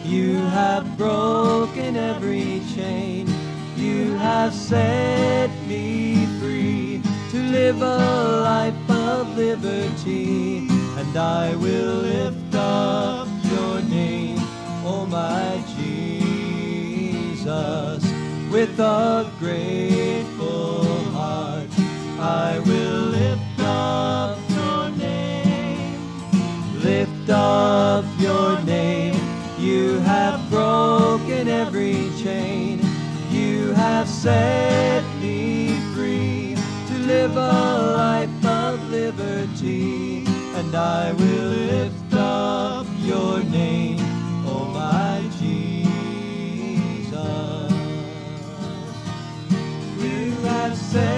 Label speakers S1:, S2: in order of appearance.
S1: You have broken every chain. You have set me free to live a life of liberty. And I will lift up your name, oh my Jesus, with a grateful heart. I will lift up your name, lift up your name. You have broken every chain. You have set me free to live a life of liberty. And I will lift up your name, oh my Jesus. You have set